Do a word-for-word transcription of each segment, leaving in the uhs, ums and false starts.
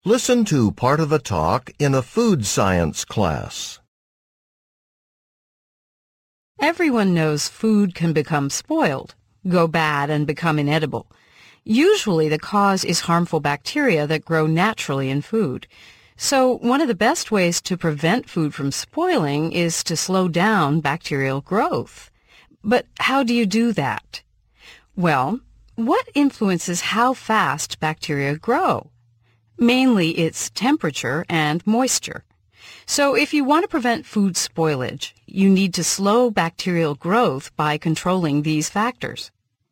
Listen to part of a talk in a food science class. Everyone knows food can become spoiled, go bad, and become inedible. Usually the cause is harmful bacteria that grow naturally in food. So one of the best ways to prevent food from spoiling is to slow down bacterial growth. But how do you do that? Well, what influences how fast bacteria grow? Mainly its temperature and moisture. So if you want to prevent food spoilage, you need to slow bacterial growth by controlling these factors.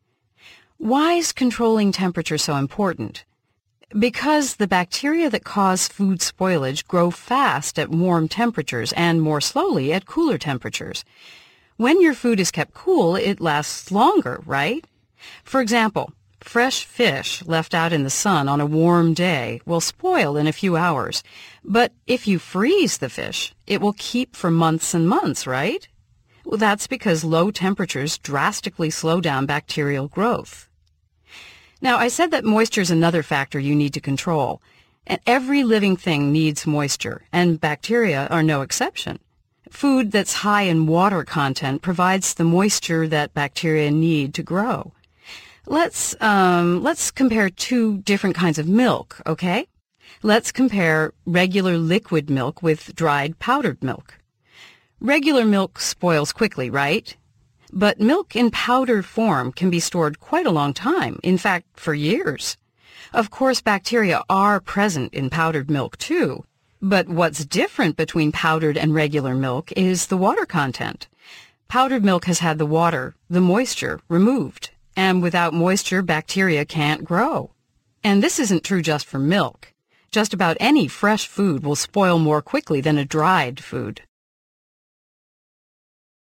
Why is controlling temperature so important? Because the bacteria that cause food spoilage grow fast at warm temperatures and more slowly at cooler temperatures. When your food is kept cool, it lasts longer, right? For example, fresh fish left out in the sun on a warm day will spoil in a few hours. But if you freeze the fish, it will keep for months and months, right? Well, that's because low temperatures drastically slow down bacterial growth. Now, I said that moisture is another factor you need to control. And every living thing needs moisture, and bacteria are no exception. Food that's high in water content provides the moisture that bacteria need to grow. Let's, um, let's compare two different kinds of milk, okay? Let's compare regular liquid milk with dried powdered milk. Regular milk spoils quickly, right? But milk in powdered form can be stored quite a long time, in fact, for years. Of course, bacteria are present in powdered milk too. But what's different between powdered and regular milk is the water content. Powdered milk has had the water, the moisture, removed. And without moisture, bacteria can't grow. And this isn't true just for milk. Just about any fresh food will spoil more quickly than a dried food.